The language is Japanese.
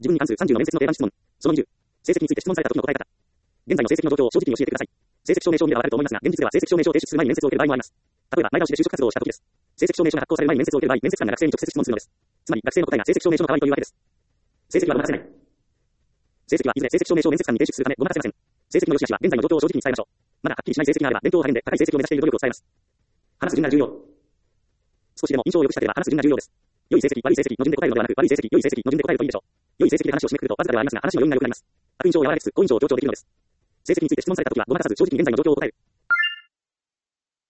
自分に関する30の面接の定番質問。その20。成績について質問された時の答え方。現在の成績の状況を正直に教えてください。成績証明書を見ればわかると思いますが、現実では成績証明書を提出する前に面接を受ける場合もあります。例えば、前倒しで就職活動をした時です。成績証明書が発行される前に面接を受ける場合、面接官が学生に直接質問するのです。つまり、学生の答えが成績証明書の代わりというわけです。成績はごまかせない。成績はいずれ成績証明書を面接官に提出するためごまかせません。成績の良し悪しは現在の状況を正直に伝えましょう。まだはっきりしない成績があれば、勉強を励んで高い成績を目指している努力を伝えます。話す順が重要。少しでも印象を良くしたければ話す順が重要です。良い成績、悪い成績の順で答えるのではなく、悪い成績、良い成績の順で答えるといいでしょう。良い成績で話を締めくくるとわずかではありますが、話の余韻が良くなります。悪印象を和らげつつ、好印象を強調できるのです。成績について質問されたときは、ごまかさず正直に現在の状況を答える。